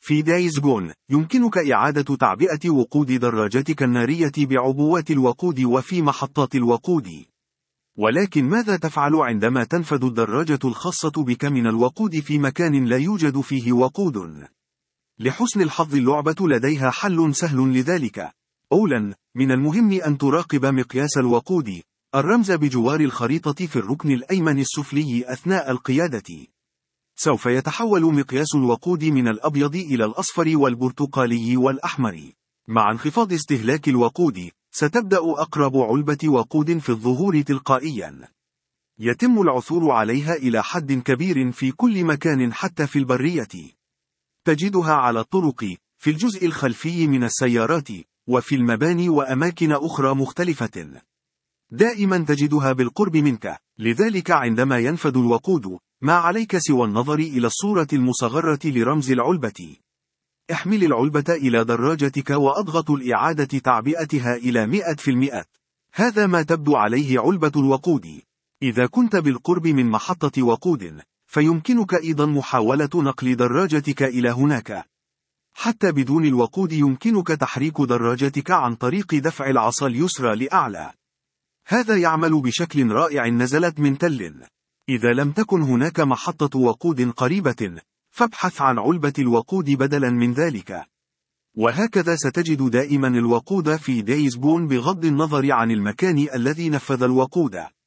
في دايز جون، يمكنك إعادة تعبئة وقود دراجتك النارية بعبوات الوقود وفي محطات الوقود. ولكن ماذا تفعل عندما تنفذ الدراجة الخاصة بك من الوقود في مكان لا يوجد فيه وقود؟ لحسن الحظ اللعبة لديها حل سهل لذلك. أولاً، من المهم أن تراقب مقياس الوقود، الرمز بجوار الخريطة في الركن الأيمن السفلي أثناء القيادة. سوف يتحول مقياس الوقود من الأبيض إلى الأصفر والبرتقالي والأحمر. مع انخفاض استهلاك الوقود، ستبدأ أقرب علبة وقود في الظهور تلقائياً. يتم العثور عليها إلى حد كبير في كل مكان حتى في البرية. تجدها على الطرق، في الجزء الخلفي من السيارات، وفي المباني وأماكن أخرى مختلفة. دائما تجدها بالقرب منك، لذلك عندما ينفد الوقود، ما عليك سوى النظر إلى الصورة المصغرة لرمز العلبة. احمل العلبة إلى دراجتك واضغط لإعادة تعبئتها إلى 100%. هذا ما تبدو عليه علبة الوقود. إذا كنت بالقرب من محطة وقود، فيمكنك أيضا محاولة نقل دراجتك إلى هناك. حتى بدون الوقود يمكنك تحريك دراجتك عن طريق دفع العصا اليسرى لأعلى. هذا يعمل بشكل رائع. نزلت من تل. إذا لم تكن هناك محطة وقود قريبة، فابحث عن علبة الوقود بدلا من ذلك. وهكذا ستجد دائما الوقود في دايز جون بغض النظر عن المكان الذي نفذ الوقود.